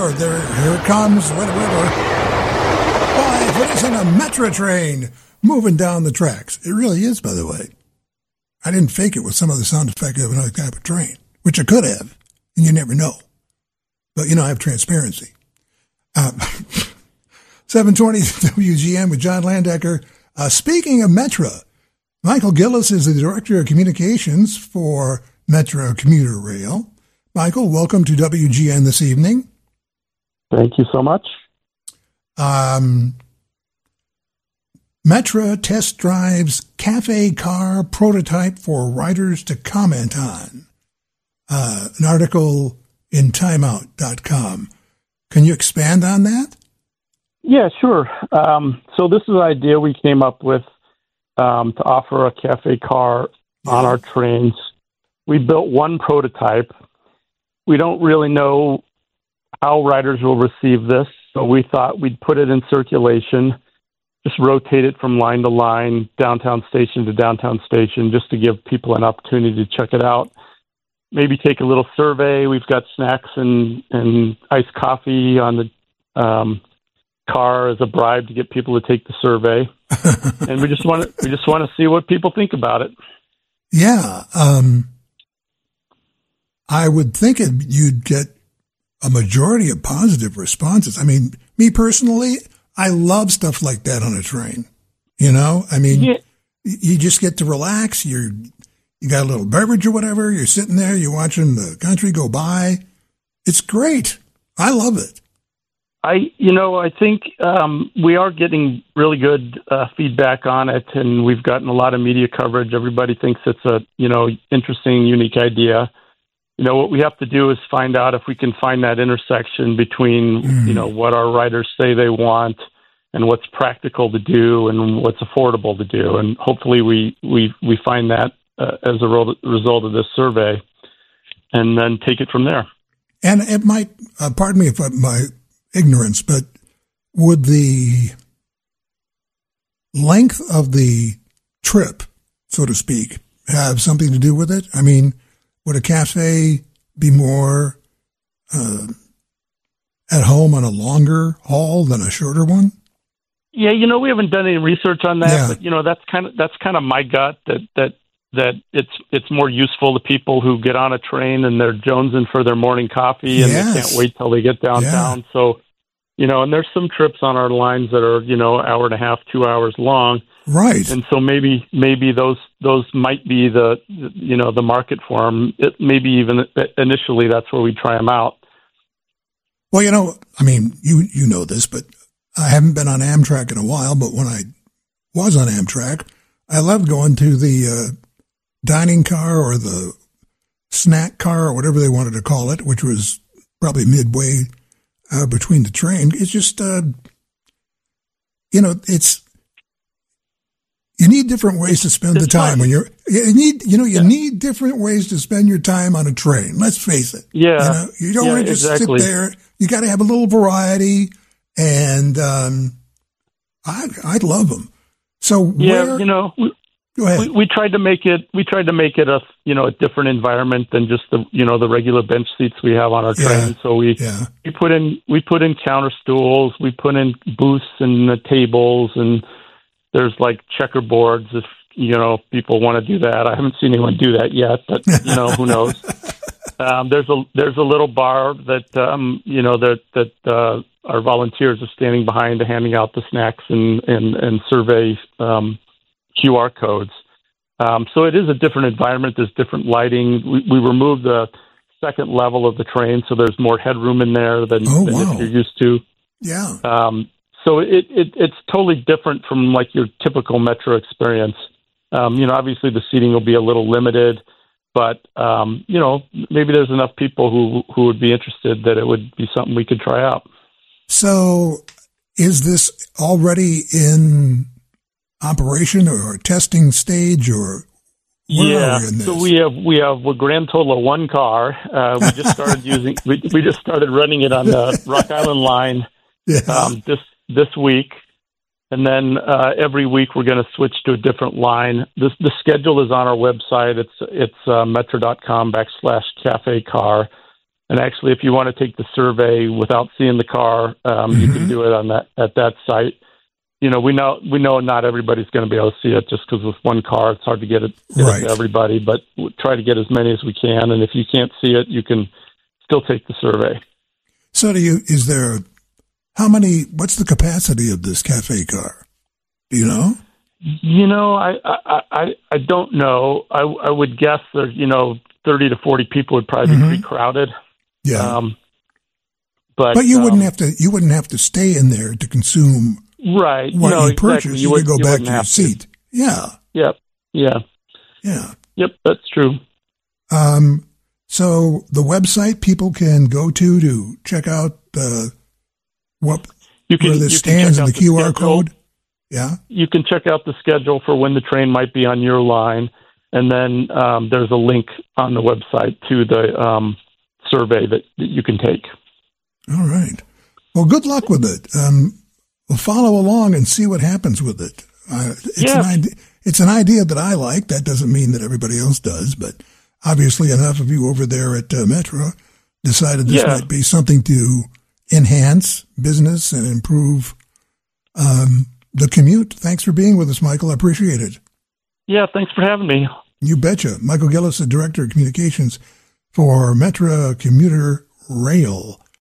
or here it comes, whatever. Why, if it isn't a Metro train moving down the tracks. It really is, by the way. I didn't fake it with some other sound effect of another type of train, which I could have, and you never know. But, I have transparency. 720 WGN with John Landecker. Speaking of Metro, Michael Gillis is the Director of Communications for Metro Commuter Rail. Michael, welcome to WGN this evening. Thank you so much. Metra test drives cafe car prototype for riders to comment on. An article in timeout.com. Can you expand on that? Yeah, sure. So this is an idea we came up with to offer a cafe car on our trains. We built one prototype. We don't really know how riders will receive this, so we thought we'd put it in circulation, just rotate it from line to line, downtown station to downtown station, just to give people an opportunity to check it out. Maybe take a little survey. We've got snacks and iced coffee on the car as a bribe to get people to take the survey. And we just want to see what people think about it. Yeah. I would think you'd get a majority of positive responses. I mean, me personally, I love stuff like that on a train. You just get to relax. You got a little beverage or whatever. You're sitting there. You're watching the country go by. It's great. I love it. I think we are getting really good feedback on it, and we've gotten a lot of media coverage. Everybody thinks it's a, interesting, unique idea. What we have to do is find out if we can find that intersection between, what our riders say they want and what's practical to do and what's affordable to do. And hopefully we find that as a result of this survey and then take it from there. And it might, pardon me if my ignorance, but would the length of the trip, so to speak, have something to do with it? I mean, would a cafe be more at home on a longer haul than a shorter one? Yeah, we haven't done any research on that, but that's kind of my gut that it's more useful to people who get on a train and they're jonesing for their morning coffee and they can't wait till they get downtown. Yeah. So, and there's some trips on our lines that are, hour and a half, 2 hours long. Right. And so maybe those might be the market for them. Maybe even initially that's where we try them out. Well, you know this, but I haven't been on Amtrak in a while, but when I was on Amtrak, I loved going to the dining car or the snack car or whatever they wanted to call it, which was probably midway between the train. It's just, you need different ways to spend the time when you need different ways to spend your time on a train. Let's face it. Yeah. You don't want to just sit there. You got to have a little variety, and I love them. So go ahead. We tried to make it a a different environment than just the regular bench seats we have on our train. So we put in counter stools, we put in booths and the tables, and there's like checkerboards if people want to do that. I haven't seen anyone do that yet, but who knows? There's a little bar that our volunteers are standing behind, handing out the snacks and survey QR codes. So it is a different environment. There's different lighting. We removed the second level of the train, so there's more headroom in there than if you're used to. Yeah. So it's totally different from like your typical Metro experience. Obviously the seating will be a little limited, but maybe there's enough people who would be interested that it would be something we could try out. So is this already in operation or testing stage, or where are we in this? So we have a grand total of one car. We just started we just started running it on the Rock Island line this week, and then every week we're going to switch to a different line. The schedule is on our website. It's metro.com/cafe car. And actually, if you want to take the survey without seeing the car, you can do it on at that site. You know, we know not everybody's going to be able to see it just because with one car, it's hard to get it to everybody. But we'll try to get as many as we can. And if you can't see it, you can still take the survey. So, what's the capacity of this cafe car? Do you know? You know, I don't know. I would guess there's 30 to 40 people would probably be pretty crowded. Yeah. But you wouldn't have to stay in there to consume what you purchased. Exactly. You could go back to your seat. Yeah. Yep. Yeah. Yeah. Yep, that's true. So the website people can go to check out where this stands and the QR code. Yeah. You can check out the schedule for when the train might be on your line, and then there's a link on the website to the survey that you can take. All right. Well, good luck with it. We'll follow along and see what happens with it. It's an idea that I like. That doesn't mean that everybody else does, but obviously enough of you over there at Metro decided this might be something to enhance business and improve the commute. Thanks for being with us, Michael. I appreciate it. Yeah, thanks for having me. You betcha. Michael Gillis, the Director of Communications for Metra Commuter Rail.